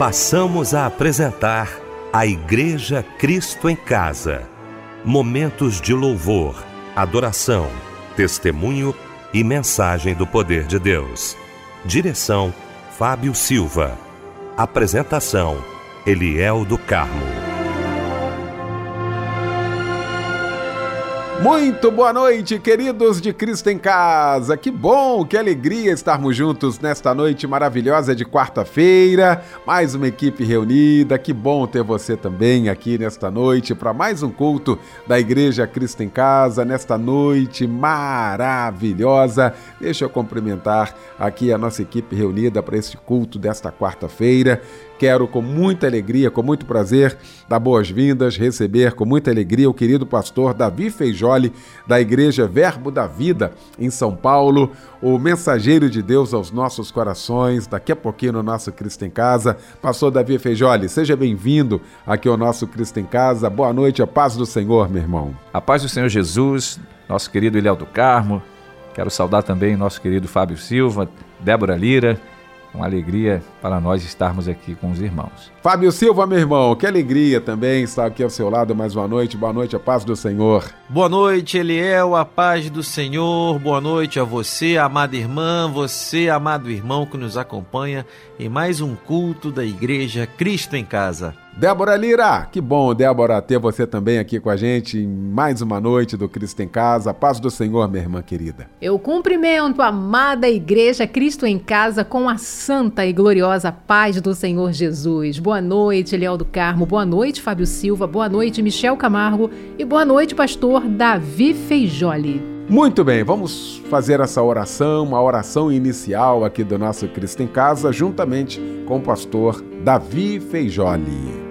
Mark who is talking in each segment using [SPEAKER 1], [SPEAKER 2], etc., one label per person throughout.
[SPEAKER 1] Passamos a apresentar a Igreja Cristo em Casa. Momentos de louvor, adoração, testemunho e mensagem do poder de Deus. Direção: Fábio Silva. Apresentação: Eliel do Carmo.
[SPEAKER 2] Muito boa noite, queridos de Cristo em Casa. Que bom, que alegria estarmos juntos nesta noite maravilhosa de quarta-feira. Mais uma equipe reunida. Que bom ter você também aqui nesta noite para mais um culto da Igreja Cristo em Casa, nesta noite maravilhosa. Deixa eu cumprimentar aqui a nossa equipe reunida para este culto desta quarta-feira. Quero com muita alegria, com muito prazer, dar boas-vindas, receber com muita alegria o querido pastor Davi Feijoli, da Igreja Verbo da Vida, em São Paulo, o mensageiro de Deus aos nossos corações, daqui a pouquinho no nosso Cristo em Casa. Pastor Davi Feijoli, seja bem-vindo aqui ao nosso Cristo em Casa. Boa noite, a paz do Senhor, meu irmão.
[SPEAKER 3] A paz do Senhor Jesus, nosso querido Eliel do Carmo. Quero saudar também nosso querido Fábio Silva, Débora Lira. Uma alegria para nós estarmos aqui com os irmãos.
[SPEAKER 2] Fábio Silva, meu irmão, que alegria também estar aqui ao seu lado mais uma noite. Boa noite, a paz do Senhor.
[SPEAKER 4] Boa noite, Eliel, a paz do Senhor. Boa noite a você, amada irmã, você, amado irmão que nos acompanha em mais um culto da Igreja Cristo em Casa.
[SPEAKER 2] Débora Lira, que bom, Débora, ter você também aqui com a gente em mais uma noite do Cristo em Casa. A paz do Senhor, minha irmã querida.
[SPEAKER 5] Eu cumprimento a amada Igreja Cristo em Casa com a santa e gloriosa paz do Senhor Jesus. Boa noite, Eliel do Carmo. Boa noite, Fábio Silva. Boa noite, Michel Camargo. E boa noite, pastor Davi Feijoli.
[SPEAKER 2] Muito bem, vamos fazer essa oração, uma oração inicial aqui do nosso Cristo em Casa, juntamente com o pastor Davi Feijoli.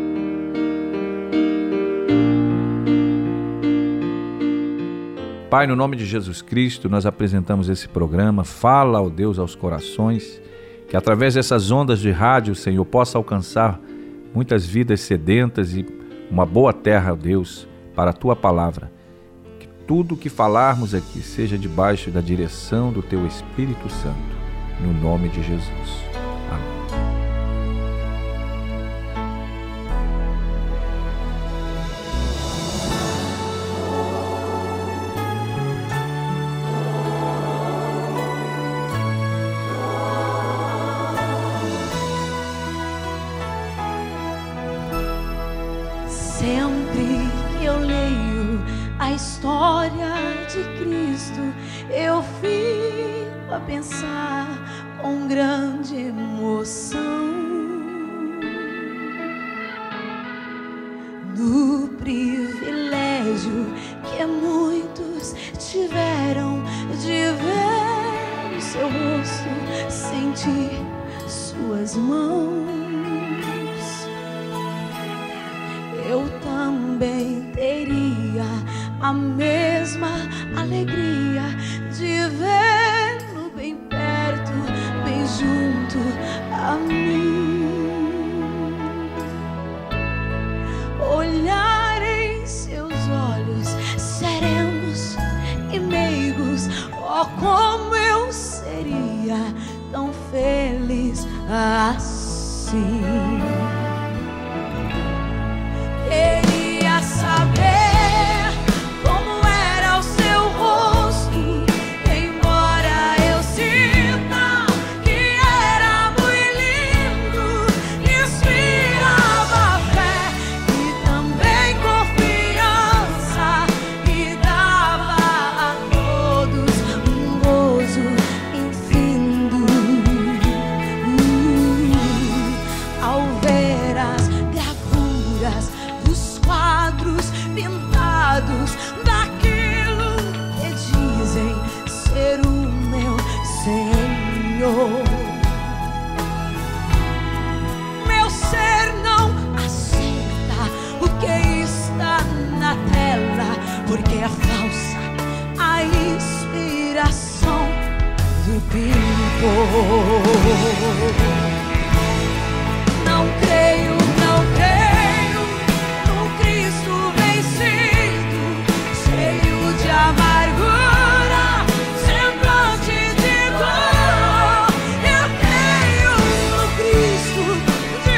[SPEAKER 3] Pai, no nome de Jesus Cristo, nós apresentamos esse programa. Fala, ó Deus, aos corações, que através dessas ondas de rádio, Senhor, possa alcançar muitas vidas sedentas e uma boa terra, ó Deus, para a Tua palavra. Que tudo que falarmos aqui seja debaixo da direção do Teu Espírito Santo, no nome de Jesus. Amém.
[SPEAKER 6] Sempre que eu leio a história de Cristo, eu fico a pensar com grande emoção no privilégio que muitos tiveram de ver o seu rosto, sentir suas mãos. Eu também teria a mesma alegria de vê-lo bem perto, bem junto a mim. Olhar em seus olhos serenos e meigos, oh, como eu seria tão feliz assim. Queria saber como era o seu rosto, embora eu sinta que era muito lindo. Inspirava fé e também confiança, e dava a todos um gozo infindo. Ao ver as gravuras dos quadros pintados daquilo que dizem ser o meu Senhor, meu ser não aceita o que está na tela, porque é falsa a inspiração do pintor. Não creio no Cristo vencido, cheio de amargura, semblante de dor. Eu creio no Cristo de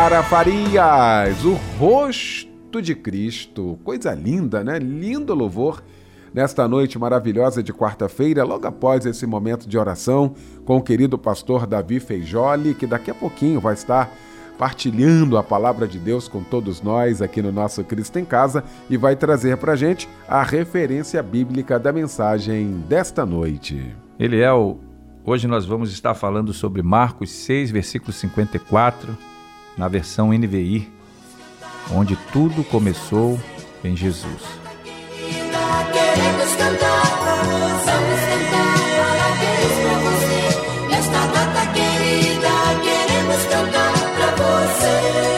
[SPEAKER 2] Nayara Farias, o rosto de Cristo. Coisa linda, né? Lindo louvor nesta noite maravilhosa de quarta-feira, logo após esse momento de oração com o querido pastor Davi Feijoli, que daqui a pouquinho vai estar partilhando a palavra de Deus com todos nós aqui no nosso Cristo em Casa e vai trazer para a gente a referência bíblica da mensagem desta noite.
[SPEAKER 3] Eliel, hoje nós vamos estar falando sobre Marcos 6, versículo 54, na versão NVI, onde tudo começou em Jesus.
[SPEAKER 7] Queremos cantar, vamos cantar, parabéns pra você. Nesta data querida, queremos cantar pra você.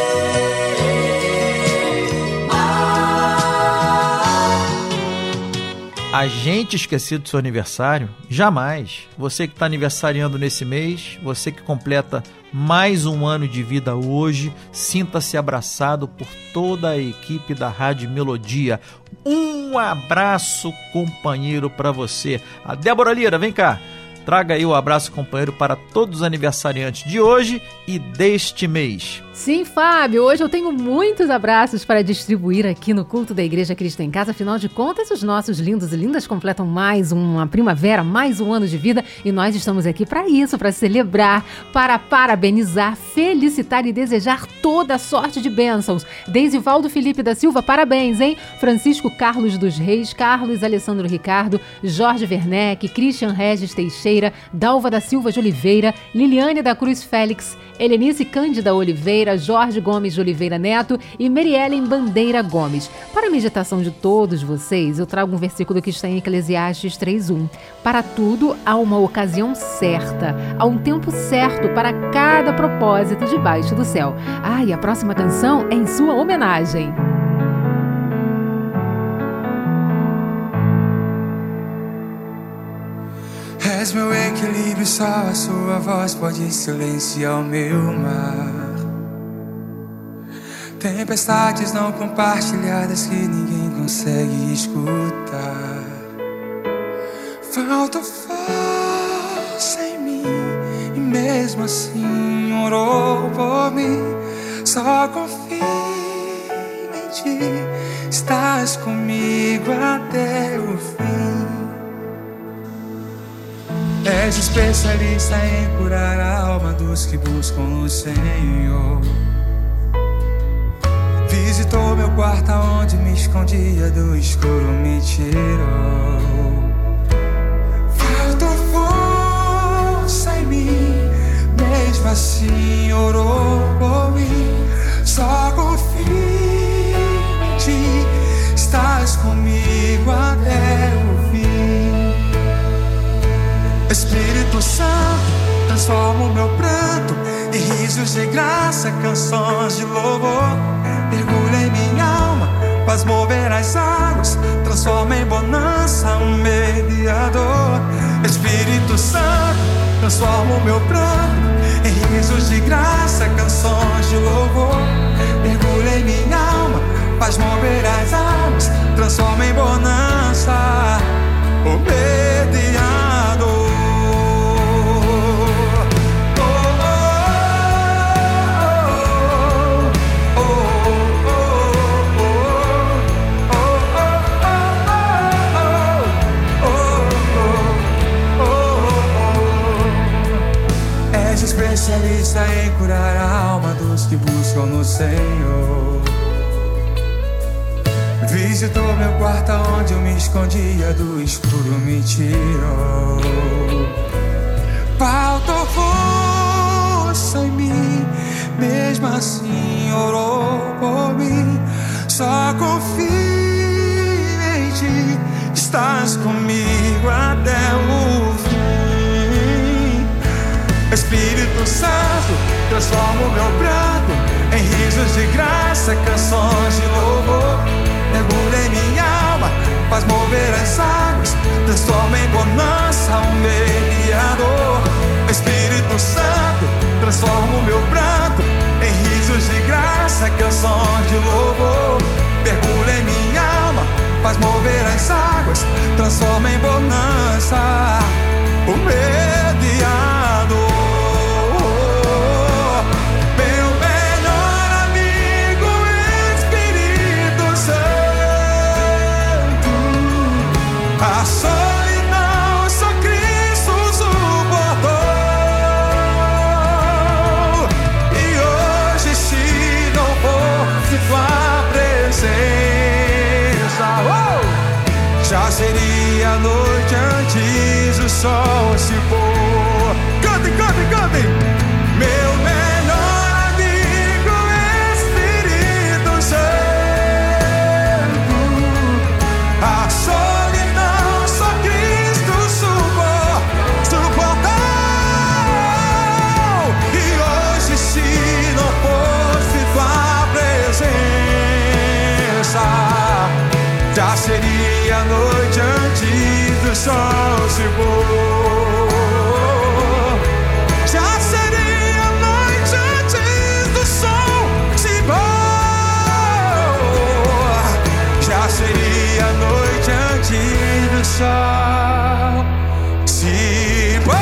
[SPEAKER 4] A gente esquecer do seu aniversário? Jamais. Você que está aniversariando nesse mês, você que completa mais um ano de vida hoje, sinta-se abraçado por toda a equipe da Rádio Melodia. Um abraço, companheiro, para você. A Débora Lira, vem cá. Traga aí o abraço, companheiro, para todos os aniversariantes de hoje e deste mês.
[SPEAKER 5] Sim, Fábio, hoje eu tenho muitos abraços para distribuir aqui no culto da Igreja Cristo em Casa. Afinal de contas, os nossos lindos e lindas completam mais uma primavera, mais um ano de vida e nós estamos aqui para isso, para celebrar, para parabenizar, felicitar e desejar toda sorte de bênçãos. Deisivaldo Felipe da Silva, parabéns, hein? Francisco Carlos dos Reis, Carlos Alessandro Ricardo, Jorge Werneck, Christian Regis Teixeira, Dalva da Silva de Oliveira, Liliane da Cruz Félix, Helenice Cândida Oliveira, Jorge Gomes de Oliveira Neto e Mariellen Bandeira Gomes. Para a meditação de todos vocês, eu trago um versículo que está em Eclesiastes 3:1. Para tudo há uma ocasião certa, há um tempo certo para cada propósito debaixo do céu. E a próxima canção é em sua homenagem.
[SPEAKER 8] És meu equilíbrio, só a sua voz pode silenciar o meu mar. Tempestades não compartilhadas que ninguém consegue escutar. Falta força em mim e mesmo assim orou por mim. Só confio em ti, estás comigo até o fim. És especialista em curar a alma dos que buscam o Senhor. Visitou meu quarto onde me escondia, do escuro me tirou. Faltou força em mim, mesmo assim orou por mim. Só confio em ti, estás comigo até o fim. Espírito Santo, transforma o meu pranto em risos de graça, canções de louvor. Mergulha em minha alma, faz mover as águas, transforma em bonança um mediador. Espírito Santo, transforma o meu pranto em risos de graça, canções de louvor. Mergulha em minha alma, faz mover as águas, transforma em bonança o mediador. Especialista em curar a alma dos que buscam no Senhor. Visitou meu quarto onde eu me escondia, do escuro me tirou. Faltou força em mim, mesmo assim orou por mim. Só confio em ti, estás comigo até o fim. Espírito Santo, transforma o meu pranto em risos de graça, canções de louvor. Mergulha em minha alma, faz mover as águas, transforma em bonança um mediador. Espírito Santo, transforma o meu pranto em risos de graça, canções de louvor. Mergulha em minha alma, faz mover as águas, transforma em bonança o mediador. Meu melhor vou. Já seria noite antes do sol se pôr. Já seria noite antes do sol se pôr.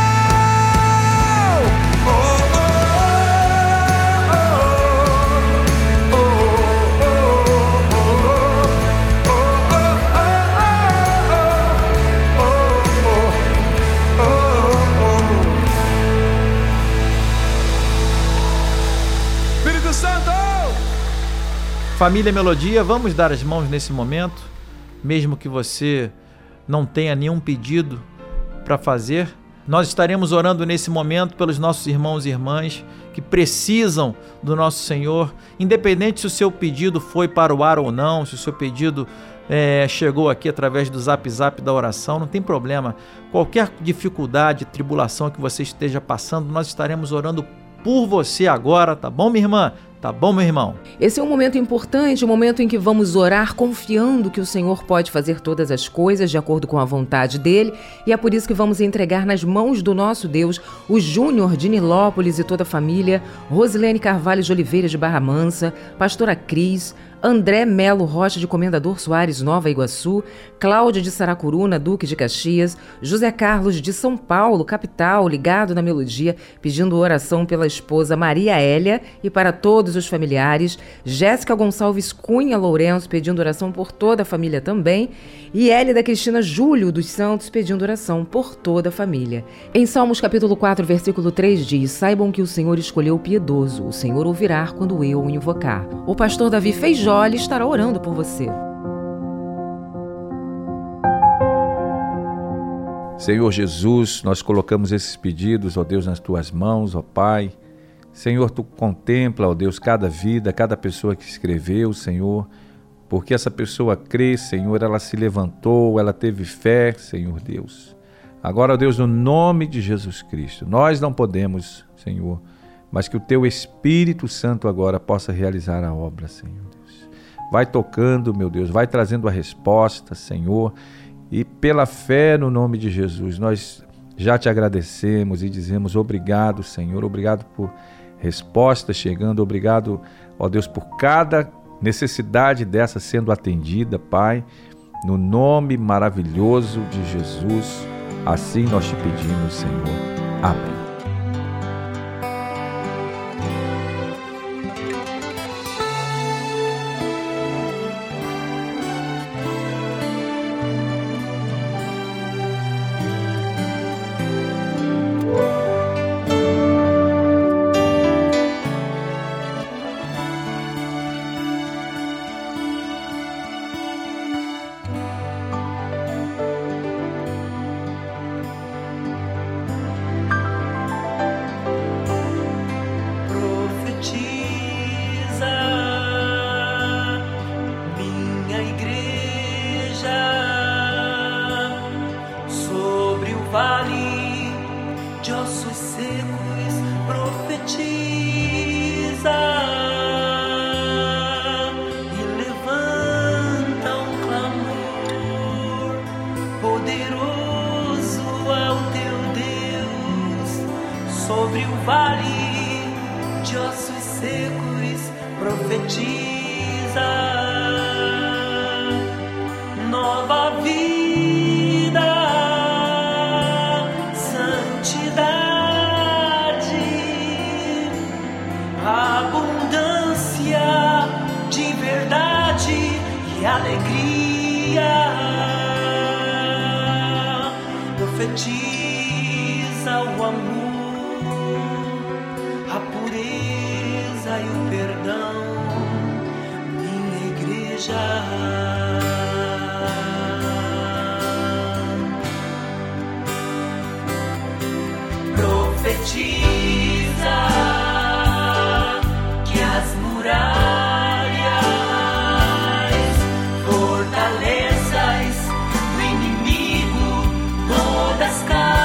[SPEAKER 4] Família Melodia, vamos dar as mãos nesse momento, mesmo que você não tenha nenhum pedido para fazer. Nós estaremos orando nesse momento pelos nossos irmãos e irmãs que precisam do nosso Senhor, independente se o seu pedido foi para o ar ou não, se o seu pedido chegou aqui através do Zap Zap da oração, não tem problema. Qualquer dificuldade, tribulação que você esteja passando, nós estaremos orando por você agora, tá bom, minha irmã? Tá bom, meu irmão?
[SPEAKER 9] Esse é um momento importante, um momento em que vamos orar confiando que o Senhor pode fazer todas as coisas de acordo com a vontade dele, e é por isso que vamos entregar nas mãos do nosso Deus o Júnior de Nilópolis e toda a família, Rosilene Carvalho de Oliveira de Barra Mansa, pastora Cris, André Melo Rocha de Comendador Soares, Nova Iguaçu, Cláudia de Saracuruna, Duque de Caxias, José Carlos de São Paulo, capital, ligado na Melodia, pedindo oração pela esposa Maria Hélia e para todos os familiares, Jéssica Gonçalves Cunha Lourenço pedindo oração por toda a família também, e Hélida Cristina Júlio dos Santos pedindo oração por toda a família. Em Salmos capítulo 4, versículo 3 diz: saibam que o Senhor escolheu o piedoso, o Senhor ouvirá quando eu o invocar. O pastor Davi Feijó estará orando por você.
[SPEAKER 3] Senhor Jesus, nós colocamos esses pedidos, ó Deus, nas tuas mãos, ó Pai. Senhor, tu contempla, ó Deus, cada vida, cada pessoa que escreveu, Senhor, porque essa pessoa crê, Senhor, ela se levantou, ela teve fé, Senhor Deus. Agora, ó Deus, no nome de Jesus Cristo, nós não podemos, Senhor, mas que o teu Espírito Santo agora possa realizar a obra, Senhor. Vai tocando, meu Deus, vai trazendo a resposta, Senhor, e pela fé no nome de Jesus, nós já te agradecemos e dizemos obrigado, Senhor, obrigado por resposta chegando, obrigado, ó Deus, por cada necessidade dessa sendo atendida, Pai, no nome maravilhoso de Jesus, assim nós te pedimos, Senhor. Amém.
[SPEAKER 6] Profetiza o amor, a pureza e o perdão, minha igreja. Profetiza que as muralhas, fortalezas do inimigo, todas caem.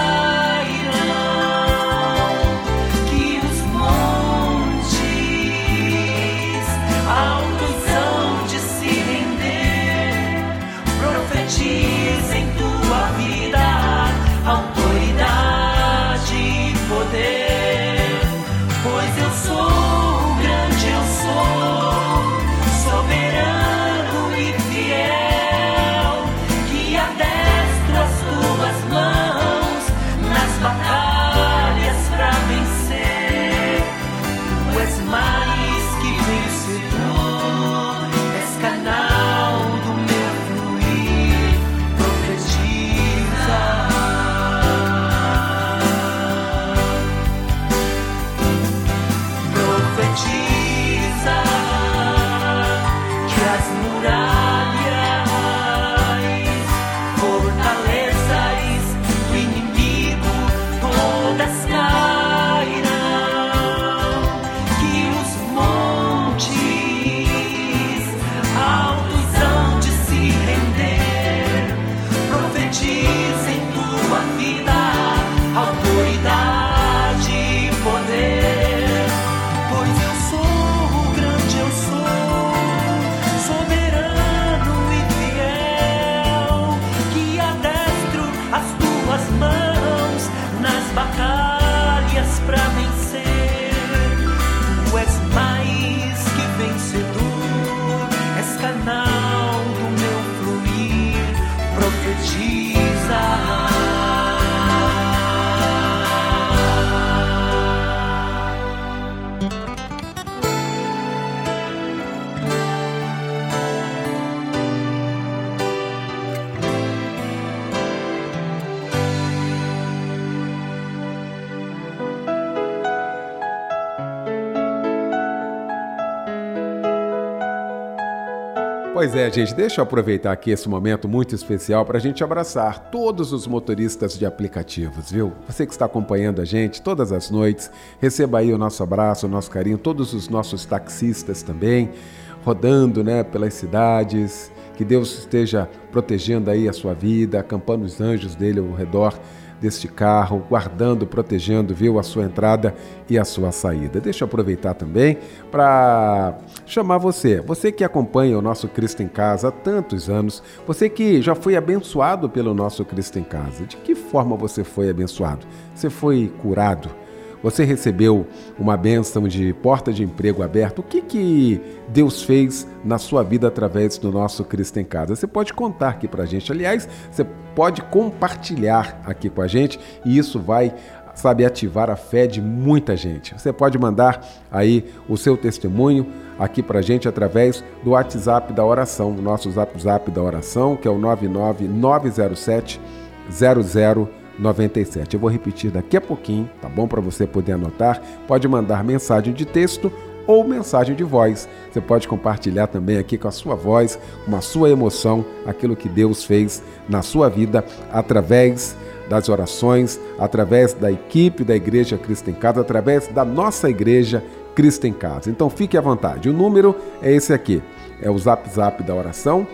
[SPEAKER 2] Pois é, gente, deixa eu aproveitar aqui esse momento muito especial para a gente abraçar todos os motoristas de aplicativos, viu? Você que está acompanhando a gente todas as noites, receba aí o nosso abraço, o nosso carinho, todos os nossos taxistas também, rodando, né, pelas cidades, que Deus esteja protegendo aí a sua vida, acampando os anjos dele ao redor deste carro, guardando, protegendo, viu, a sua entrada e a sua saída. Deixa eu aproveitar também para chamar você que acompanha o nosso Cristo em Casa há tantos anos, você que já foi abençoado pelo nosso Cristo em Casa. De que forma você foi abençoado? Você foi curado? Você recebeu uma bênção de porta de emprego aberta? O que Deus fez na sua vida através do nosso Cristo em Casa? Você pode contar aqui pra gente. Aliás, você pode compartilhar aqui com a gente e isso vai, sabe, ativar a fé de muita gente. Você pode mandar aí o seu testemunho aqui pra gente através do WhatsApp da oração, o nosso Zap da oração, que é o 99907 0097. Eu vou repetir daqui a pouquinho, tá bom? Para você poder anotar. Pode mandar mensagem de texto ou mensagem de voz. Você pode compartilhar também aqui com a sua voz, com a sua emoção, aquilo que Deus fez na sua vida através das orações, através da equipe da Igreja Cristo em Casa, através da nossa Igreja Cristo em Casa. Então fique à vontade. O número é esse aqui. É o Zap da oração,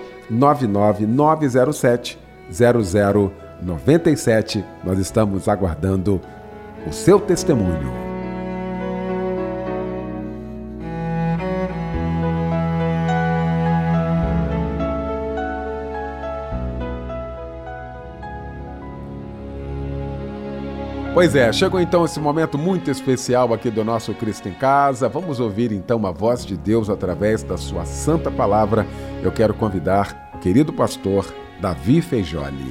[SPEAKER 2] 99907 0097. Nós estamos aguardando o seu testemunho. Pois é, chegou então esse momento muito especial aqui do nosso Cristo em Casa. Vamos ouvir então a voz de Deus através da sua santa palavra. Eu quero convidar o querido pastor Davi Feijoli.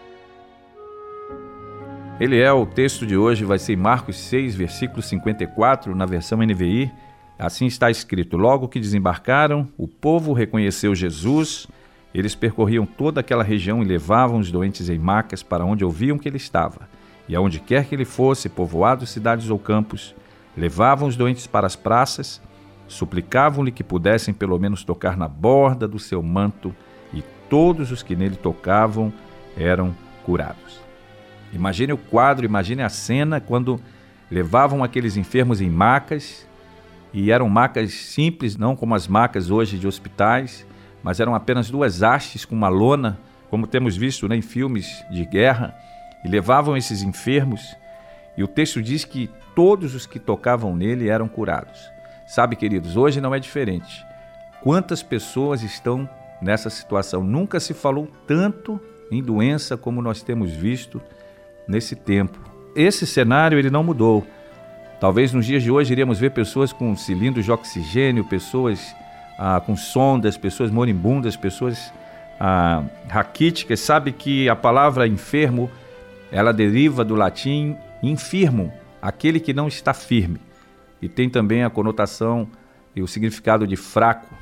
[SPEAKER 3] Ele é o texto de hoje, vai ser em Marcos 6, versículo 54, na versão NVI. Assim está escrito: logo que desembarcaram, o povo reconheceu Jesus. Eles percorriam toda aquela região e levavam os doentes em macas para onde ouviam que ele estava. E aonde quer que ele fosse, povoados, cidades ou campos, levavam os doentes para as praças, suplicavam-lhe que pudessem pelo menos tocar na borda do seu manto, e todos os que nele tocavam eram curados. Imagine o quadro, imagine a cena quando levavam aqueles enfermos em macas, e eram macas simples, não como as macas hoje de hospitais, mas eram apenas duas hastes com uma lona, como temos visto, né, em filmes de guerra, e levavam esses enfermos, e o texto diz que todos os que tocavam nele eram curados. Sabe, queridos, hoje não é diferente. Quantas pessoas estão nessa situação? Nunca se falou tanto em doença como nós temos visto nesse tempo. Esse cenário ele não mudou. Talvez nos dias de hoje iríamos ver pessoas com cilindros de oxigênio, pessoas com sondas, pessoas moribundas, pessoas raquíticas. Sabe que a palavra enfermo ela deriva do latim infirmo, aquele que não está firme. E tem também a conotação e o significado de fraco.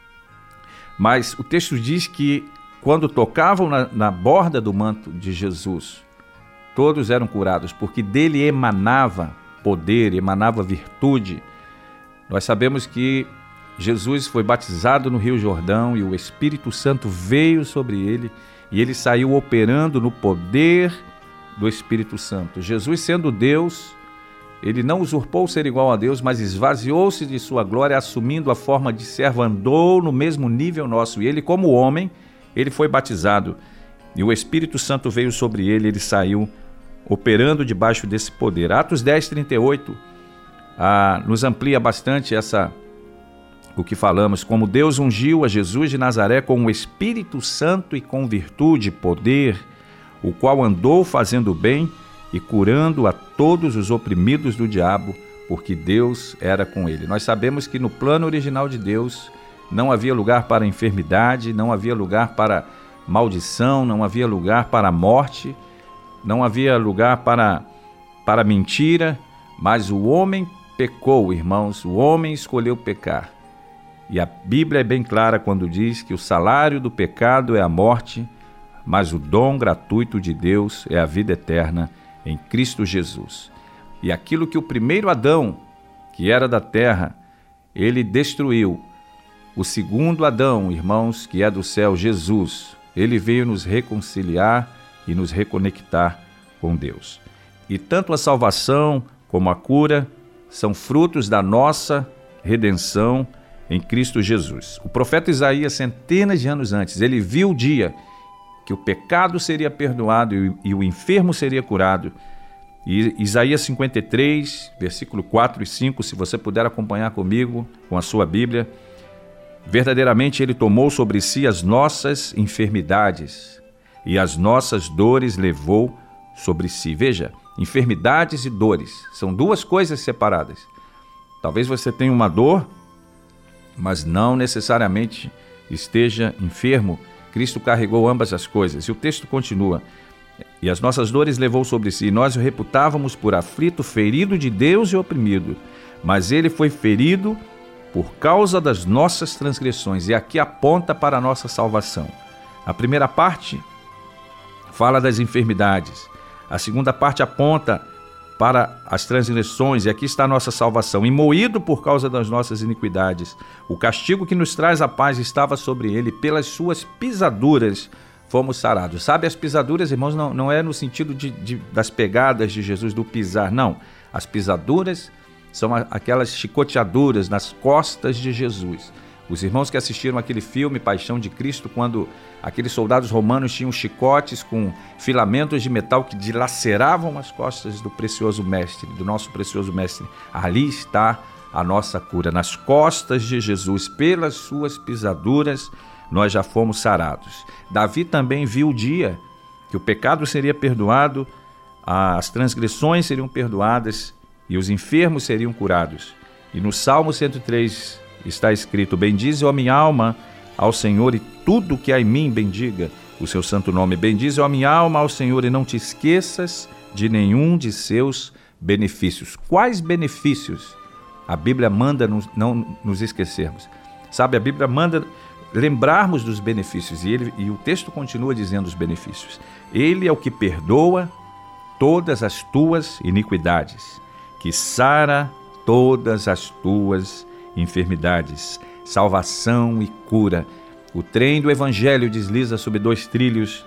[SPEAKER 3] Mas o texto diz que quando tocavam na borda do manto de Jesus, todos eram curados, porque dele emanava poder, emanava virtude. Nós sabemos que Jesus foi batizado no Rio Jordão e o Espírito Santo veio sobre ele e ele saiu operando no poder do Espírito Santo. Jesus, sendo Deus, ele não usurpou ser igual a Deus, mas esvaziou-se de sua glória, assumindo a forma de servo, andou no mesmo nível nosso. E ele, como homem, ele foi batizado. E o Espírito Santo veio sobre ele, ele saiu operando debaixo desse poder. Atos 10, 38 nos amplia bastante o que falamos, como Deus ungiu a Jesus de Nazaré com o Espírito Santo e com virtude, poder, o qual andou fazendo bem e curando a todos os oprimidos do diabo, porque Deus era com ele. Nós sabemos que no plano original de Deus não havia lugar para enfermidade, não havia lugar para maldição, não havia lugar para morte, não havia lugar para mentira, mas o homem pecou, irmãos, o homem escolheu pecar. E a Bíblia é bem clara quando diz que o salário do pecado é a morte, mas o dom gratuito de Deus é a vida eterna em Cristo Jesus. E aquilo que o primeiro Adão, que era da terra, ele destruiu, o segundo Adão, irmãos, que é do céu, Jesus. Ele veio nos reconciliar e nos reconectar com Deus. E tanto a salvação como a cura são frutos da nossa redenção em Cristo Jesus. O profeta Isaías, centenas de anos antes, ele viu o dia que o pecado seria perdoado e o enfermo seria curado. E Isaías 53, versículo 4 e 5, se você puder acompanhar comigo com a sua Bíblia, verdadeiramente ele tomou sobre si as nossas enfermidades e as nossas dores levou sobre si. Veja, enfermidades e dores são duas coisas separadas. Talvez você tenha uma dor, mas não necessariamente esteja enfermo. Cristo carregou ambas as coisas. E o texto continua: e as nossas dores levou sobre si, e nós o reputávamos por aflito, ferido de Deus e oprimido. Mas ele foi ferido por causa das nossas transgressões. E aqui aponta para a nossa salvação. A primeira parte fala das enfermidades. A segunda parte aponta para as transgressões, e aqui está a nossa salvação. E moído por causa das nossas iniquidades, o castigo que nos traz a paz estava sobre ele, pelas suas pisaduras fomos sarados. Sabe, as pisaduras, irmãos, não é no sentido das pegadas de Jesus, do pisar, não. As pisaduras são aquelas chicoteaduras nas costas de Jesus. Os irmãos que assistiram aquele filme Paixão de Cristo, quando aqueles soldados romanos tinham chicotes com filamentos de metal que dilaceravam as costas do precioso mestre, do nosso precioso mestre. Ali está a nossa cura. Nas costas de Jesus, pelas suas pisaduras, nós já fomos sarados. Davi também viu o dia que o pecado seria perdoado, as transgressões seriam perdoadas e os enfermos seriam curados. E no Salmo 103 está escrito: bendize, ó minha alma, ao Senhor, e tudo que há em mim bendiga o seu santo nome. Bendize, ó minha alma, ao Senhor, e não te esqueças de nenhum de seus benefícios. Quais benefícios a Bíblia manda não nos esquecermos? Sabe, a Bíblia manda lembrarmos dos benefícios, e o texto continua dizendo os benefícios. Ele é o que perdoa todas as tuas iniquidades, que sara todas as tuas enfermidades, salvação e cura. O trem do Evangelho desliza sobre dois trilhos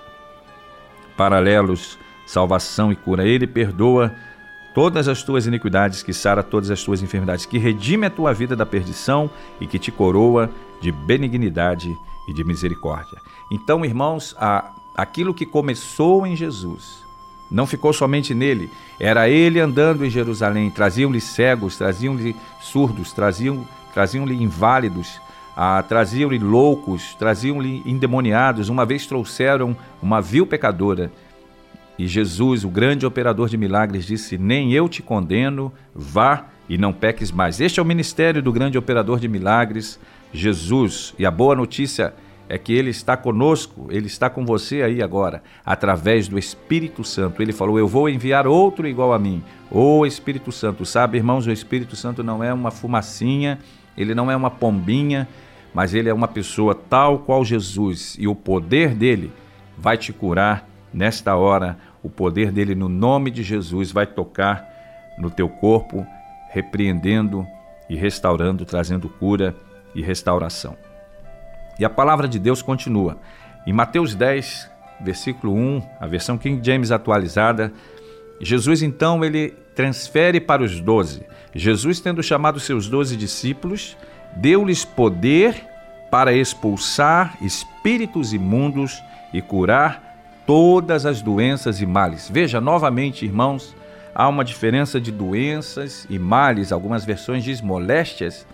[SPEAKER 3] paralelos, salvação e cura. Ele perdoa todas as tuas iniquidades, que sara todas as tuas enfermidades, que redime a tua vida da perdição e que te coroa de benignidade e de misericórdia. Então, irmãos, aquilo que começou em Jesus não ficou somente nele. Era ele andando em Jerusalém. Traziam-lhe cegos, traziam-lhe surdos, traziam-lhe inválidos, traziam-lhe loucos, traziam-lhe endemoniados. Uma vez trouxeram uma vil pecadora. E Jesus, o grande operador de milagres, disse: nem eu te condeno, vá e não peques mais. Este é o ministério do grande operador de milagres, Jesus. E a boa notícia é que Ele está conosco, Ele está com você aí agora, através do Espírito Santo. Ele falou: eu vou enviar outro igual a mim, o Espírito Santo. Sabe, irmãos, o Espírito Santo não é uma fumacinha, ele não é uma pombinha, mas ele é uma pessoa tal qual Jesus, e o poder dele vai te curar nesta hora. O poder dele, no nome de Jesus, vai tocar no teu corpo, repreendendo e restaurando, trazendo cura e restauração. E a palavra de Deus continua. Em Mateus 10, versículo 1, a versão King James atualizada, Jesus então ele transfere para os 12. Jesus, tendo chamado seus 12 discípulos, deu-lhes poder para expulsar espíritos imundos e curar todas as doenças e males. Veja, novamente, irmãos, há uma diferença de doenças e males. Algumas versões dizem moléstias.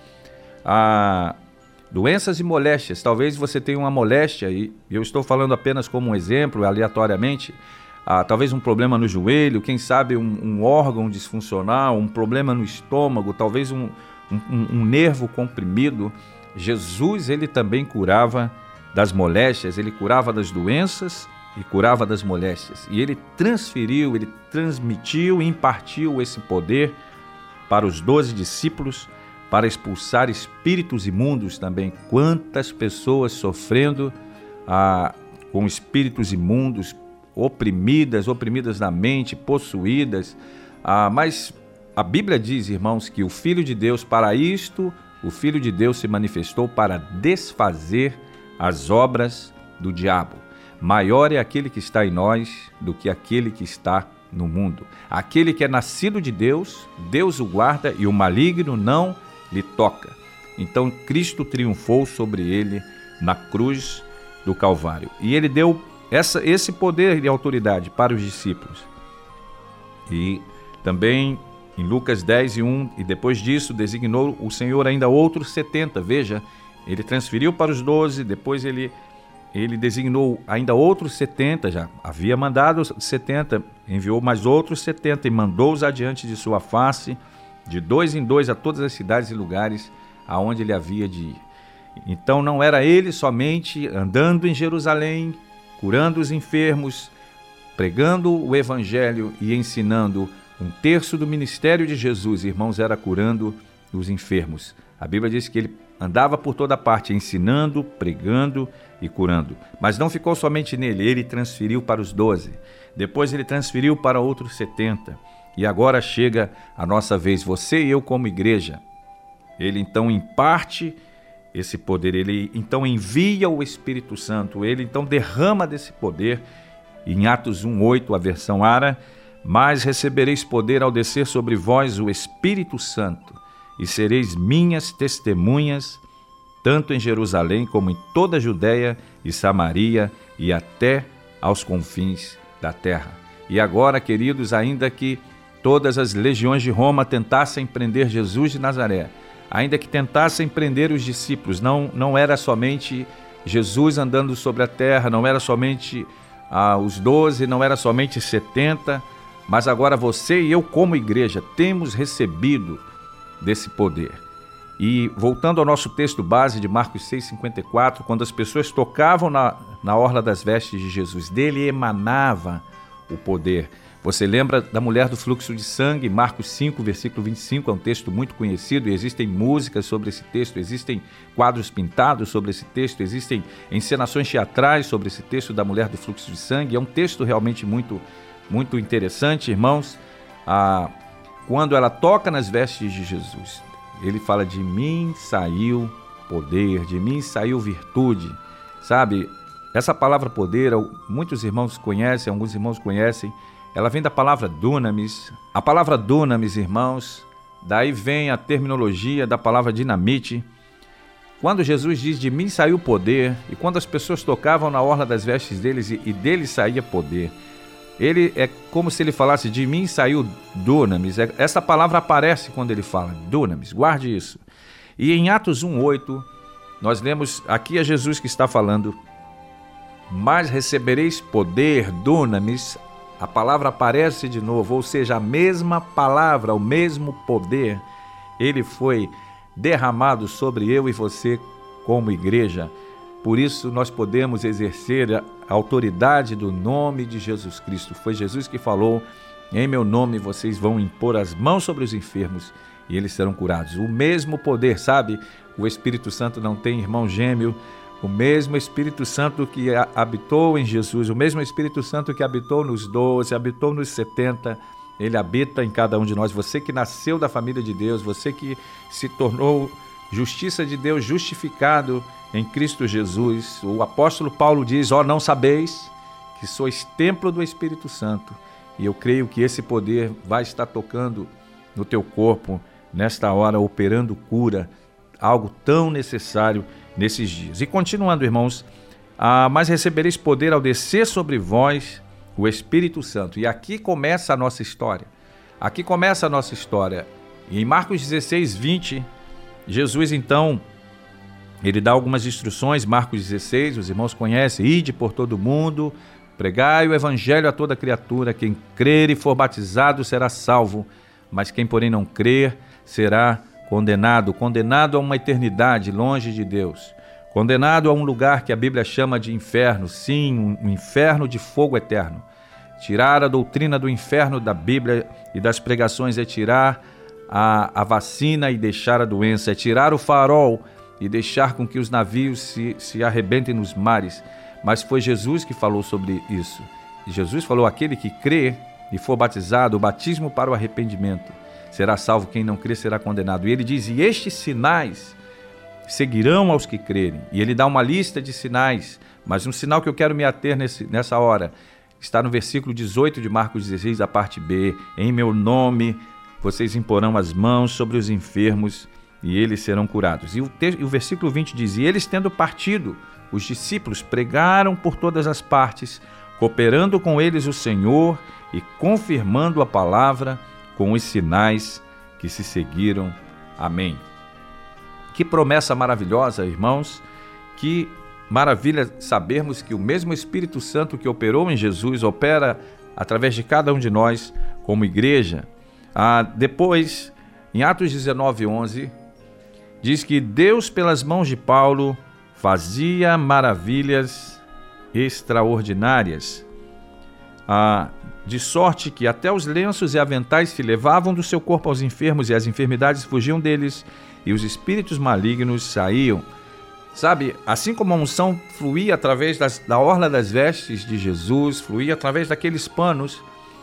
[SPEAKER 3] Doenças e moléstias. Talvez você tenha uma moléstia, e eu estou falando apenas como um exemplo, aleatoriamente. Talvez um problema no joelho, quem sabe um órgão disfuncional, um problema no estômago, talvez um nervo comprimido. Jesus, ele também curava das moléstias, ele curava das doenças e curava das moléstias. E ele transferiu, ele transmitiu e impartiu esse poder para os 12 discípulos, para expulsar espíritos imundos também. Quantas pessoas sofrendo com espíritos imundos, oprimidas na mente, possuídas. Mas a Bíblia diz, irmãos, que o Filho de Deus para isto o Filho de Deus se manifestou para desfazer as obras do diabo. Maior é aquele que está em nós do que aquele que está no mundo. Aquele que é nascido de Deus, Deus o guarda e o maligno não lhe toca. Então Cristo triunfou sobre ele na cruz do Calvário. E ele deu esse poder e autoridade para os discípulos. E também em Lucas 10:1, e depois disso designou o Senhor ainda outros 70. Veja, ele transferiu para os 12, depois ele designou ainda outros 70, já havia mandado 70, enviou mais outros 70 e mandou-os adiante de sua face, de 2 em 2 a todas as cidades e lugares aonde ele havia de ir. Então não era ele somente andando em Jerusalém, curando os enfermos, pregando o evangelho e ensinando. Um terço do ministério de Jesus, irmãos, era curando os enfermos. A Bíblia diz que ele andava por toda parte, ensinando, pregando e curando. Mas não ficou somente nele, ele transferiu para os 12. Depois ele transferiu para outros 70. E agora chega a nossa vez, você e eu como igreja. Ele então imparte esse poder, ele então envia o Espírito Santo, ele então derrama desse poder. Em Atos 1:8, a versão ARA, mas recebereis poder ao descer sobre vós o Espírito Santo, e sereis minhas testemunhas, tanto em Jerusalém como em toda a Judéia e Samaria e até aos confins da terra. E agora, queridos, ainda que todas as legiões de Roma tentassem prender Jesus de Nazaré, ainda que tentassem prender os discípulos, não era somente Jesus andando sobre a terra, não era somente os 12, não era somente 70, mas agora você e eu como igreja temos recebido desse poder. E voltando ao nosso texto base de Marcos 6,54, quando as pessoas tocavam na orla das vestes de Jesus, dele emanava o poder. Você lembra da mulher do fluxo de sangue, Marcos 5, versículo 25, é um texto muito conhecido, e existem músicas sobre esse texto, existem quadros pintados sobre esse texto, existem encenações teatrais sobre esse texto da mulher do fluxo de sangue. É um texto realmente muito interessante, irmãos. Quando ela toca nas vestes de Jesus, ele fala: de mim saiu poder, de mim saiu virtude. Sabe, essa palavra poder, muitos irmãos conhecem, alguns irmãos conhecem, ela vem da palavra dunamis. A palavra dunamis, irmãos, daí vem a terminologia da palavra dinamite. Quando Jesus diz: de mim saiu poder, e quando as pessoas tocavam na orla das vestes deles e dele saía poder, ele é como se ele falasse: de mim saiu dunamis. Essa palavra aparece quando ele fala dunamis, guarde isso. E em Atos 1:8, nós lemos, aqui é Jesus que está falando: mas recebereis poder, dunamis. A palavra aparece de novo, ou seja, a mesma palavra, o mesmo poder, ele foi derramado sobre eu e você como igreja. Por isso nós podemos exercer a autoridade do nome de Jesus Cristo. Foi Jesus que falou: em meu nome vocês vão impor as mãos sobre os enfermos e eles serão curados. O mesmo poder, sabe? O Espírito Santo não tem irmão gêmeo. O mesmo Espírito Santo que habitou em Jesus, o mesmo Espírito Santo que habitou nos 12, habitou nos 70, ele habita em cada um de nós. Você que nasceu da família de Deus, você que se tornou justiça de Deus, justificado em Cristo Jesus. O apóstolo Paulo diz: não sabeis que sois templo do Espírito Santo. E eu creio que esse poder vai estar tocando no teu corpo nesta hora, operando cura, algo tão necessário nesses dias. E continuando, irmãos, mas recebereis poder ao descer sobre vós o Espírito Santo. E aqui começa a nossa história. Aqui começa a nossa história. E em Marcos 16:20, Jesus então, ele dá algumas instruções. Marcos 16, os irmãos conhecem: ide por todo o mundo, pregai o evangelho a toda criatura, quem crer e for batizado será salvo, mas quem porém não crer será condenado a uma eternidade longe de Deus, condenado a um lugar que a Bíblia chama de inferno, sim, um inferno de fogo eterno. Tirar a doutrina do inferno da Bíblia e das pregações é tirar a vacina e deixar a doença, é tirar o farol e deixar com que os navios se arrebentem nos mares. Mas foi Jesus que falou sobre isso. E Jesus falou: aquele que crê e for batizado, o batismo para o arrependimento, será salvo, quem não crer será condenado. E ele diz, e estes sinais seguirão aos que crerem. E ele dá uma lista de sinais, mas um sinal que eu quero me ater nessa hora está no versículo 18 de Marcos 16, a parte B. Em meu nome vocês imporão as mãos sobre os enfermos e eles serão curados. E o versículo 20 diz, e eles tendo partido, os discípulos pregaram por todas as partes, cooperando com eles o Senhor e confirmando a palavra com os sinais que se seguiram. Amém. Que promessa maravilhosa, irmãos, que maravilha sabermos que o mesmo Espírito Santo que operou em Jesus opera através de cada um de nós como igreja. Depois, em Atos 19:11, diz que Deus, pelas mãos de Paulo, fazia maravilhas extraordinárias, de sorte que até os lenços e aventais se levavam do seu corpo aos enfermos e as enfermidades fugiam deles e os espíritos malignos saíam. Sabe, assim como a unção fluía através da orla das vestes de Jesus, fluía através daqueles panos,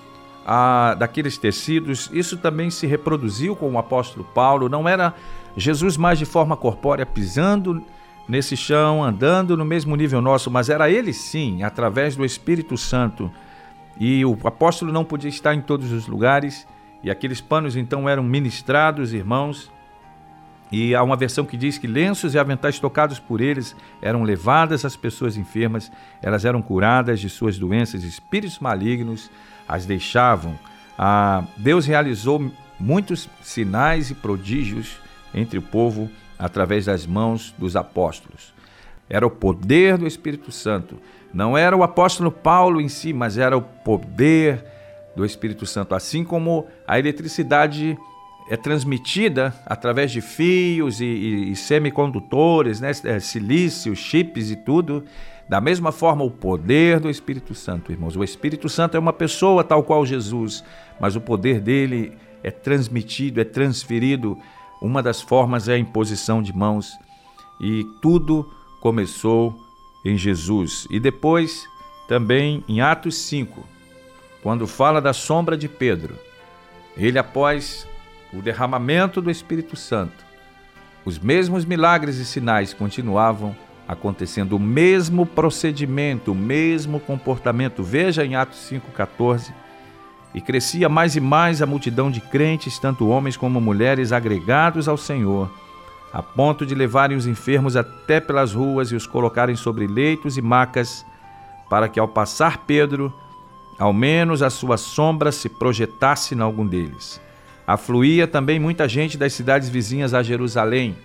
[SPEAKER 3] daqueles tecidos, isso também se reproduziu com o apóstolo Paulo. Não era Jesus mais de forma corpórea pisando nesse chão, andando no mesmo nível nosso, mas era ele sim, através do Espírito Santo. E o apóstolo não podia estar em todos os lugares, e aqueles panos então eram ministrados, irmãos. E há uma versão que diz que lenços e aventais tocados por eles eram levadas às pessoas enfermas, elas eram curadas de suas doenças, espíritos malignos as deixavam. Deus realizou muitos sinais e prodígios entre o povo através das mãos dos apóstolos. Era o poder do Espírito Santo. Não era o apóstolo Paulo em si, mas era o poder do Espírito Santo. Assim como a eletricidade é transmitida através de fios e semicondutores, né? Silício, chips e tudo. Da mesma forma, o poder do Espírito Santo, irmãos. O Espírito Santo é uma pessoa tal qual Jesus, mas o poder dele é transmitido, é transferido. Uma das formas é a imposição de mãos. E tudo começou em Jesus. E depois, também em Atos 5, quando fala da sombra de Pedro, ele após o derramamento do Espírito Santo, os mesmos milagres e sinais continuavam acontecendo, o mesmo procedimento, o mesmo comportamento. Veja em Atos 5,14, e crescia mais e mais a multidão de crentes, tanto homens como mulheres, agregados ao Senhor, a ponto de levarem os enfermos até pelas ruas e os colocarem sobre leitos e macas, para que ao passar Pedro, ao menos a sua sombra se projetasse em algum deles. Afluía também muita gente das cidades vizinhas a Jerusalém,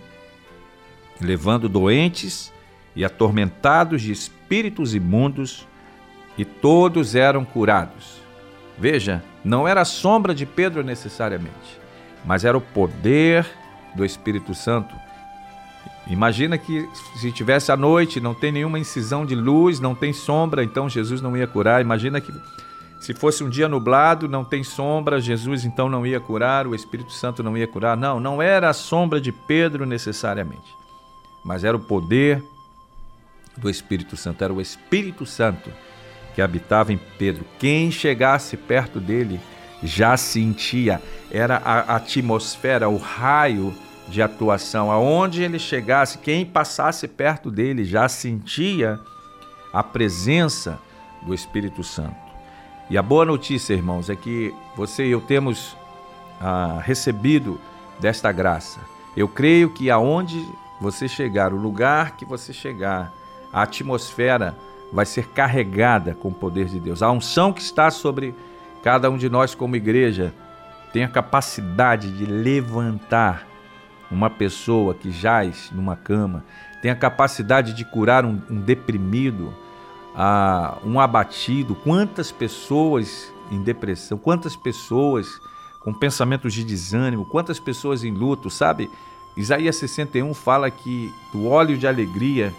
[SPEAKER 3] levando doentes e atormentados de espíritos imundos, e todos eram curados. Veja, não era a sombra de Pedro necessariamente, mas era o poder do Espírito Santo. Imagina que se tivesse à noite, não tem nenhuma incisão de luz, não tem sombra, então Jesus não ia curar. Imagina que se fosse um dia nublado, não tem sombra, Jesus então não ia curar, o Espírito Santo não ia curar. Não era a sombra de Pedro necessariamente, mas era o poder do Espírito Santo, era o Espírito Santo que habitava em Pedro. Quem chegasse perto dele já sentia, era a atmosfera, o raio de atuação. Aonde ele chegasse, quem passasse perto dele já sentia a presença do Espírito Santo. E a boa notícia, irmãos, é que você e eu temos recebido desta graça. Eu creio que aonde você chegar, o lugar que você chegar, a atmosfera vai ser carregada com o poder de Deus. A unção que está sobre cada um de nós como igreja tem a capacidade de levantar uma pessoa que jaz numa cama, tem a capacidade de curar um deprimido, um abatido. Quantas pessoas em depressão, quantas pessoas com pensamentos de desânimo, quantas pessoas em luto, sabe? Isaías 61 fala que do óleo de alegria,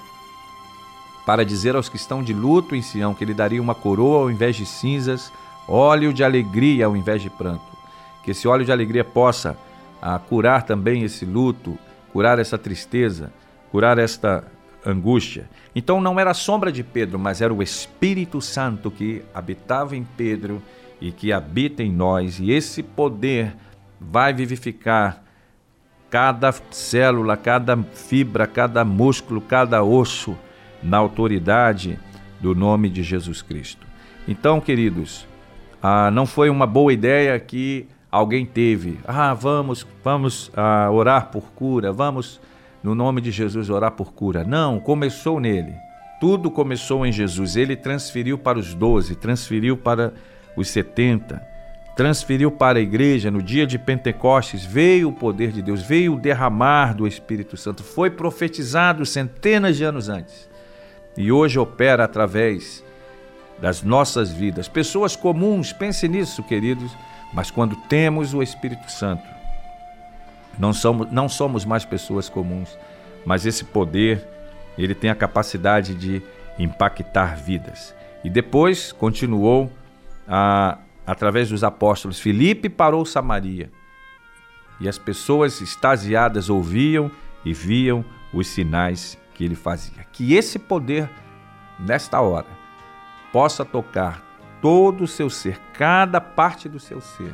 [SPEAKER 3] para dizer aos que estão de luto em Sião, que ele daria uma coroa ao invés de cinzas, óleo de alegria ao invés de pranto. Que esse óleo de alegria possa curar também esse luto, curar essa tristeza, curar esta angústia. Então não era a sombra de Pedro, mas era o Espírito Santo que habitava em Pedro e que habita em nós. E esse poder vai vivificar cada célula, cada fibra, cada músculo, cada osso, na autoridade do nome de Jesus Cristo. Então, queridos, não foi uma boa ideia que alguém teve. Vamos orar por cura, vamos, no nome de Jesus, orar por cura. Não, começou nele. Tudo começou em Jesus. Ele transferiu para os 12, transferiu para os 70, transferiu para a igreja. No dia de Pentecostes veio o poder de Deus, veio o derramar do Espírito Santo. Foi profetizado centenas de anos antes. E hoje opera através das nossas vidas. Pessoas comuns, pense nisso, queridos, mas quando temos o Espírito Santo, não somos mais pessoas comuns, mas esse poder, ele tem a capacidade de impactar vidas. E depois continuou através dos apóstolos. Filipe parou Samaria e as pessoas extasiadas ouviam e viam os sinais que ele fazia. Que esse poder, nesta hora, possa tocar todo o seu ser, cada parte do seu ser,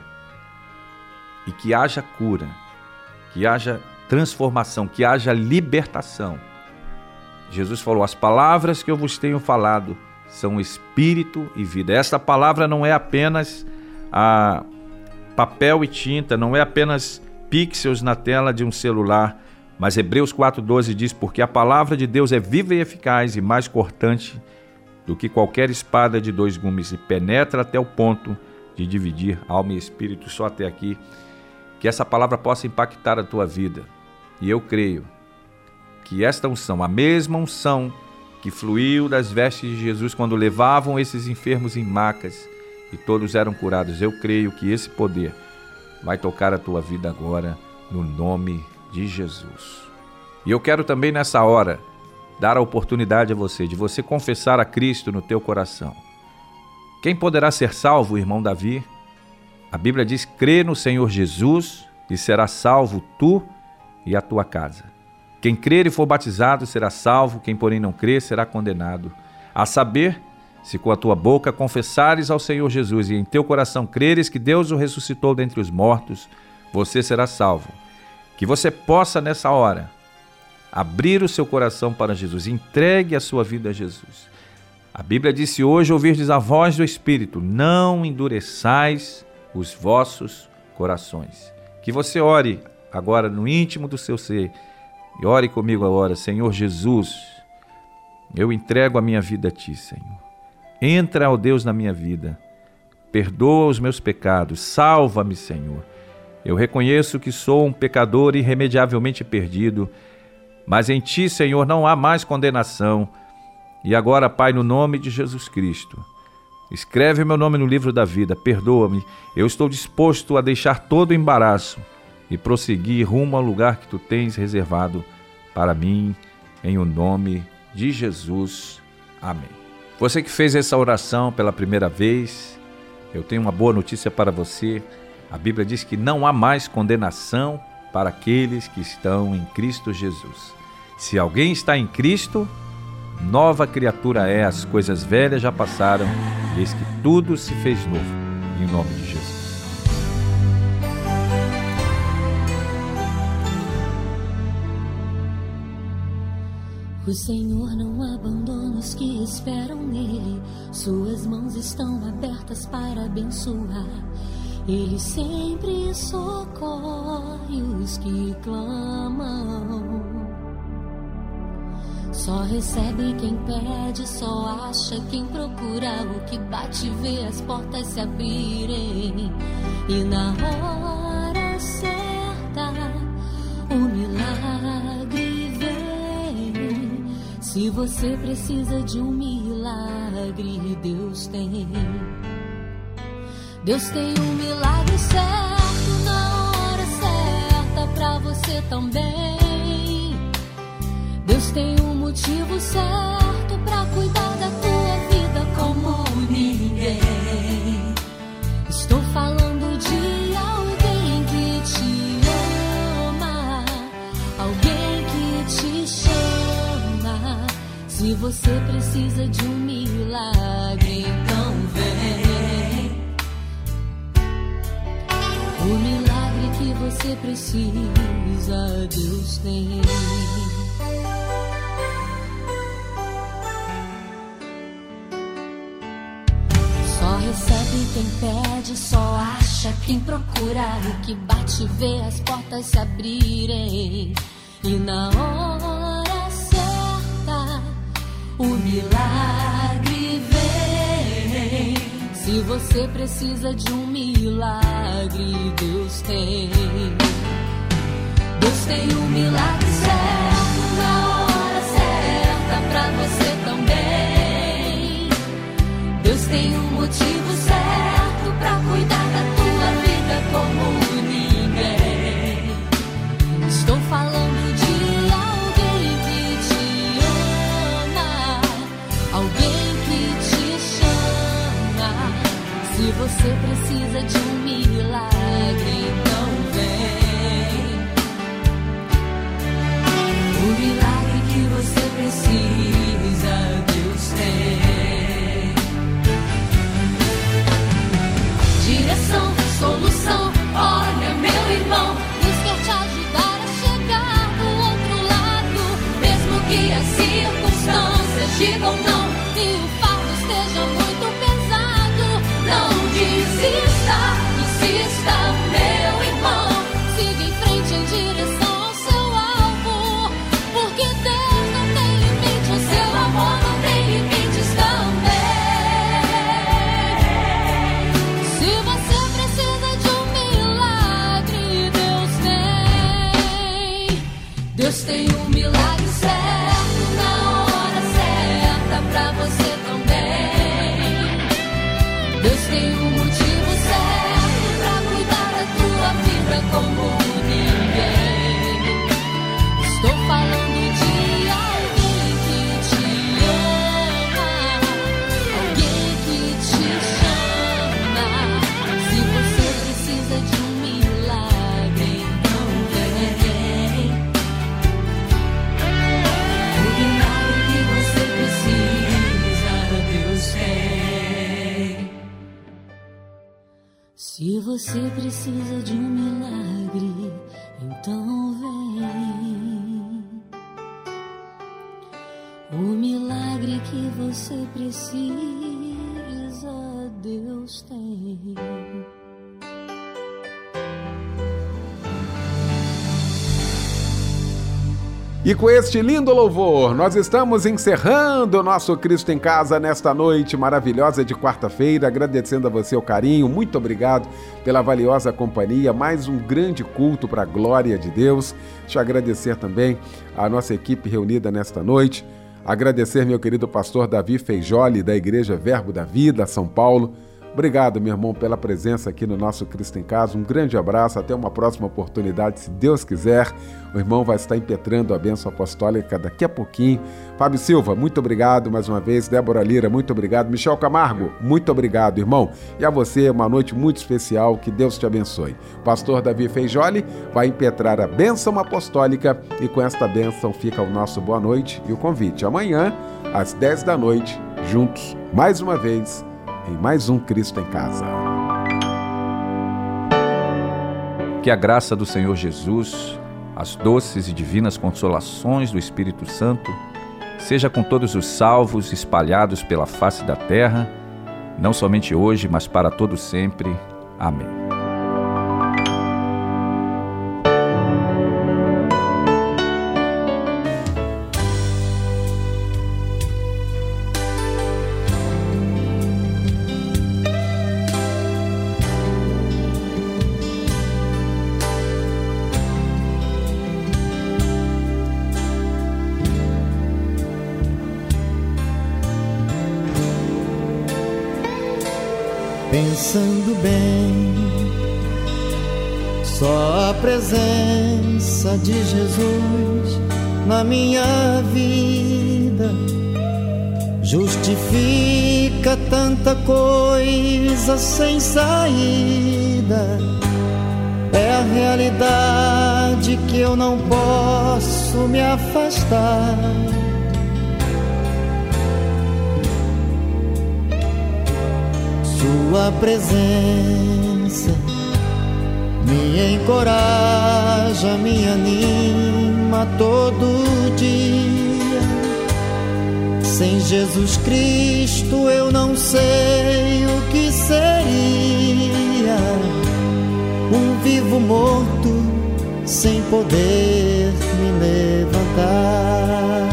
[SPEAKER 3] e que haja cura, que haja transformação, que haja libertação. Jesus falou: as palavras que eu vos tenho falado são espírito e vida. Esta palavra não é apenas papel e tinta, não é apenas pixels na tela de um celular, mas Hebreus 4,12 diz: porque a palavra de Deus é viva e eficaz e mais cortante do que qualquer espada de 2 gumes e penetra até o ponto de dividir alma e espírito. Só até aqui. Que essa palavra possa impactar a tua vida. E eu creio que esta unção, a mesma unção que fluiu das vestes de Jesus quando levavam esses enfermos em macas e todos eram curados, eu creio que esse poder vai tocar a tua vida agora, no nome de Jesus. E eu quero também nessa hora dar a oportunidade a você, de você confessar a Cristo no teu coração. Quem poderá ser salvo, irmão Davi? A Bíblia diz: crê no Senhor Jesus e será salvo tu e a tua casa. Quem crer e for batizado será salvo, quem porém não crer será condenado. A saber, se com a tua boca confessares ao Senhor Jesus e em teu coração creres que Deus o ressuscitou dentre os mortos, você será salvo. Que você possa nessa hora abrir o seu coração para Jesus, entregue a sua vida a Jesus. A Bíblia diz: se hoje ouvirdes a voz do Espírito, não endureçais os vossos corações. Que você ore agora no íntimo do seu ser e ore comigo agora: Senhor Jesus, eu entrego a minha vida a Ti, Senhor. Entra, ó Deus, na minha vida, perdoa os meus pecados, salva-me, Senhor. Eu reconheço que sou um pecador irremediavelmente perdido, mas em Ti, Senhor, não há mais condenação. E agora, Pai, no nome de Jesus Cristo, escreve meu nome no livro da vida, perdoa-me. Eu estou disposto a deixar todo o embaraço e prosseguir rumo ao lugar que Tu tens reservado para mim, em o nome de Jesus. Amém. Você que fez essa oração pela primeira vez, eu tenho uma boa notícia para você. A Bíblia diz que não há mais condenação para aqueles que estão em Cristo Jesus. Se alguém está em Cristo, nova criatura é, as coisas velhas já passaram, eis que tudo se fez novo, em nome de Jesus.
[SPEAKER 7] O Senhor não abandona os que esperam nele, suas mãos estão abertas para abençoar. Ele sempre socorre os que clamam. Só recebe quem pede, só acha quem procura. O que bate vê as portas se abrirem, e na hora certa o milagre vem. Se você precisa de um milagre, Deus tem. Deus tem um milagre certo na hora certa pra você também. Deus tem um motivo certo pra cuidar da tua vida como ninguém. Estou falando de alguém que te ama, alguém que te chama. Se você precisa de um milagre, então vem. O milagre que você precisa, Deus tem. Só recebe quem pede, só acha quem procura. O que bate vê as portas se abrirem. E na hora certa o milagre vem. Se você precisa de um milagre, Deus tem. Deus tem um milagre certo na hora certa pra você também. Deus tem um motivo certo pra cuidar da tua vida como ninguém. Estou falando de alguém que te ama, alguém que te chama. Se você precisa de um milagre, então vem. O milagre que você precisa, Deus tem. Direção, solução, olha meu irmão, Deus quer te ajudar a chegar do outro lado. Mesmo que as circunstâncias digam não e o fardo esteja muito pesado, não desista, insista, meu irmão. Siga em frente em direção ao seu alvo, porque Deus não tem limite, o seu amor não tem limites também. Se você precisa de um milagre, Deus tem um milagre certo na hora certa pra você também. Deus tem um motivo certo pra cuidar da tua vida como ninguém. Estou falando de alguém que te ama, alguém que te chama. Se você precisa de um milagre, então vem. O milagre que você precisa, Deus tem. Se você precisa de um milagre, então vem. O milagre que você precisa, Deus tem.
[SPEAKER 2] E com este lindo louvor, nós estamos encerrando o nosso Cristo em Casa nesta noite maravilhosa de quarta-feira, agradecendo a você o carinho, muito obrigado pela valiosa companhia, mais um grande culto para a glória de Deus. Deixa eu agradecer também a nossa equipe reunida nesta noite, agradecer meu querido pastor Davi Feijoli, da Igreja Verbo da Vida, São Paulo. Obrigado, meu irmão, pela presença aqui no nosso Cristo em Casa. Um grande abraço, até uma próxima oportunidade, se Deus quiser. O irmão vai estar impetrando a bênção apostólica daqui a pouquinho. Fábio Silva, muito obrigado mais uma vez. Débora Lira, muito obrigado. Michel Camargo, muito obrigado, irmão. E a você, uma noite muito especial, que Deus te abençoe. O pastor Davi Feijoli vai impetrar a bênção apostólica e com esta bênção fica o nosso boa noite e o convite. Amanhã, às 10 da noite, juntos, mais uma vez, em mais um Cristo em Casa.
[SPEAKER 3] Que a graça do Senhor Jesus, as doces e divinas consolações do Espírito Santo, seja com todos os salvos espalhados pela face da terra, não somente hoje, mas para todo sempre. Amém.
[SPEAKER 10] Pensando bem, só a presença de Jesus na minha vida justifica tanta coisa sem saída. É a realidade que eu não posso me afastar. Sua presença me encoraja, me anima todo dia. Sem Jesus Cristo eu não sei o que seria, um vivo morto sem poder me levantar.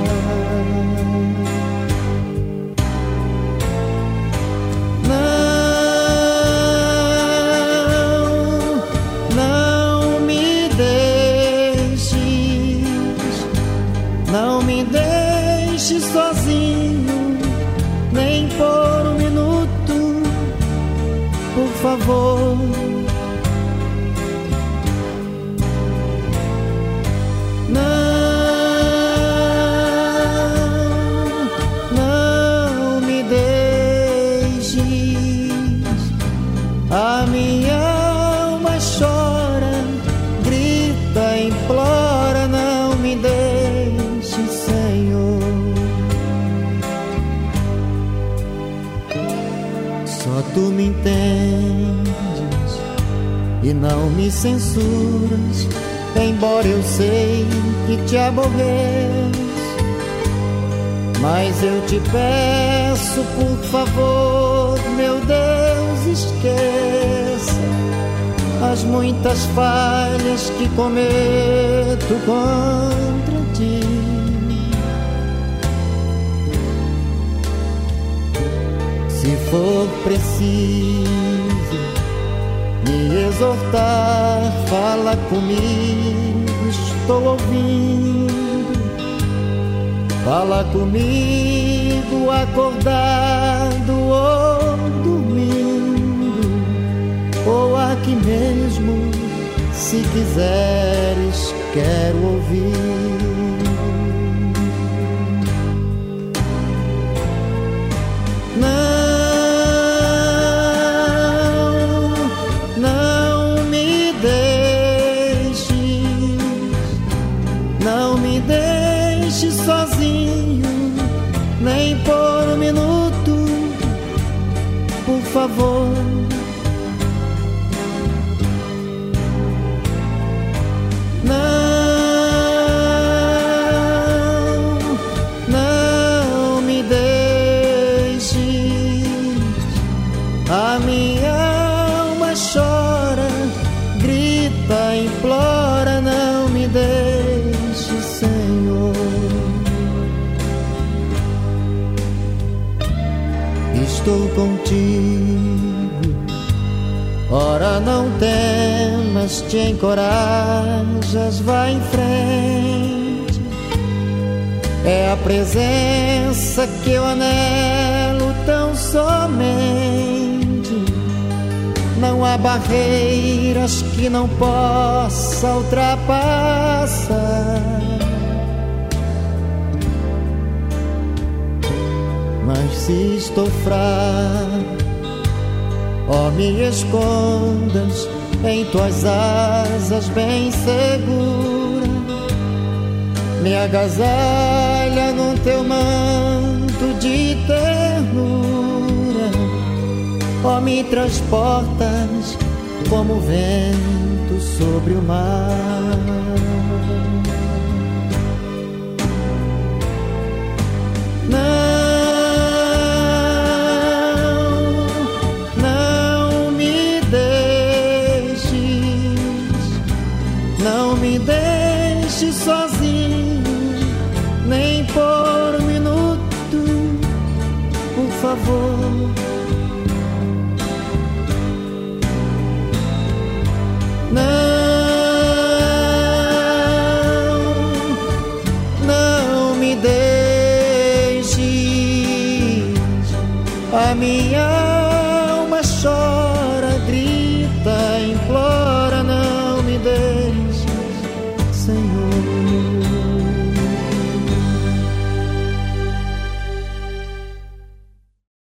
[SPEAKER 10] Não me deixe sozinho, nem por um minuto, por favor. Não me deixes, a minha alma chora, grita, implora, não me deixes, Senhor. Só tu me entendes e não me censuras, embora eu sei que te aborreço. Mas eu te peço, por favor, meu Deus, esqueça as muitas falhas que cometo contra ti. Se for preciso me exortar, fala comigo, estou ouvindo. Fala comigo, acordado ou dormindo, ou aqui mesmo, se quiseres, quero ouvir. Não me deixes, não me deixes sozinho, nem por um minuto, por favor. Não me deixes, a minha alma chora, grita, implora, não me deixes, Senhor. Estou contigo, ora não temas, te encorajas, vai em frente. É a presença que eu anelo tão somente. Não há barreiras que não possa ultrapassar. Mas se estou fraco, ó, me escondas em tuas asas bem segura. Me agasalha no teu manto de ternura. Ó, me transportas como vento sobre o mar. Não me deixe sozinho, nem por um minuto, por favor. Não me deixes, a minha alma chora, grita, implora, não me deixes, Senhor.